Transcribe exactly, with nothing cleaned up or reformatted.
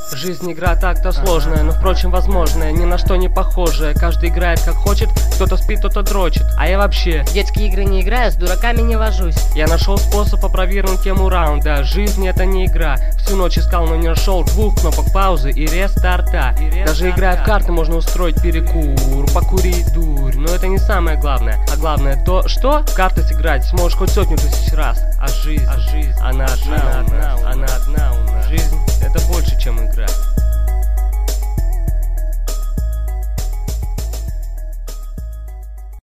Жизнь игра так-то сложная, но впрочем возможная, ни на что не похожая. Каждый играет как хочет, кто-то спит, кто-то дрочит. А я вообще В детские игры не играю, с дураками не вожусь. Я нашел способ опровергнуть тему раунда. Жизнь это не игра. Всю ночь искал, но не нашел двух кнопок паузы и рестарта. Даже играя в карты можно устроить перекур, покурить дурь. Но это не самое главное. А главное то, что в карты сыграть сможешь хоть сотню тысяч раз. А жизнь, а жизнь, она одна, она одна, она одна у нас. Жизнь это больше, чем игра.